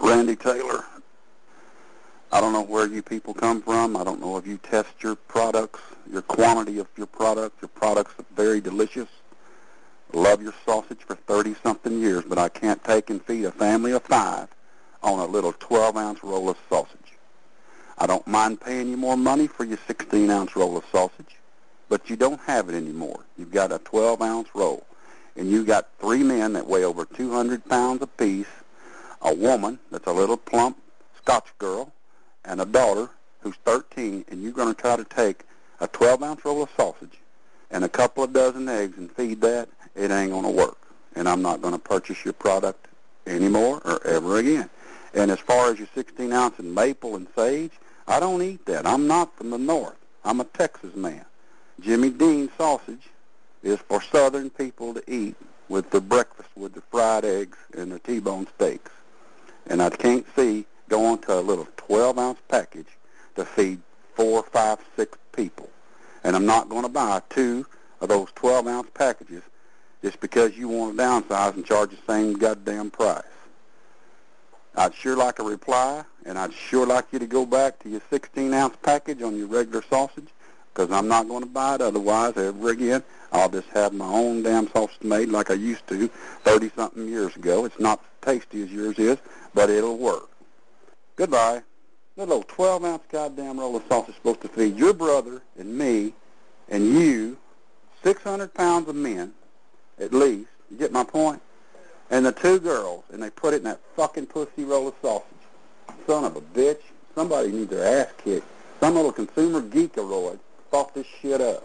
Randy Taylor. I don't know where you people come from. I don't know if you test your products, your quantity of your product. Your products are very delicious. Love your sausage for 30-something years, but I can't take and feed a family of 5 on a little 12-ounce roll of sausage. I don't mind paying you more money for your 16-ounce roll of sausage, but you don't have it anymore. You've got a 12-ounce roll, and you got 3 men that weigh over 200 pounds apiece, a woman that's a little plump Scotch girl, and a daughter who's 13, and you're going to try to take a 12-ounce roll of sausage and a couple of dozen eggs and feed that. It ain't going to work, and I'm not going to purchase your product anymore or ever again. And as far as your 16-ounce and maple and sage, I don't eat that. I'm not from the north. I'm a Texas man. Jimmy Dean sausage is for southern people to eat with their breakfast, with their fried eggs and their T-bone steaks. And I can't see going to a little 12-ounce package to feed 4, 5, 6 people. And I'm not going to buy 2 of those 12-ounce packages just because you want to downsize and charge the same goddamn price. I'd sure like a reply, and I'd sure like you to go back to your 16-ounce package on your regular sausage, because I'm not going to buy it otherwise ever again. I'll just have my own damn sausage made like I used to 30-something years ago. It's not as tasty as yours is, but it'll work. Goodbye. That little 12-ounce goddamn roll of sausage is supposed to feed your brother and me and you 600 pounds of men, at least. You get my point? And the 2 girls, and they put it in that fucking pussy roll of sausage. Son of a bitch. Somebody needs their ass kicked. Some little consumer geekaroid thought this shit up.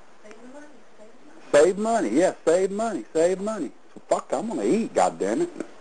Save money. Yes, save money. So fuck, I'm going to eat, goddammit.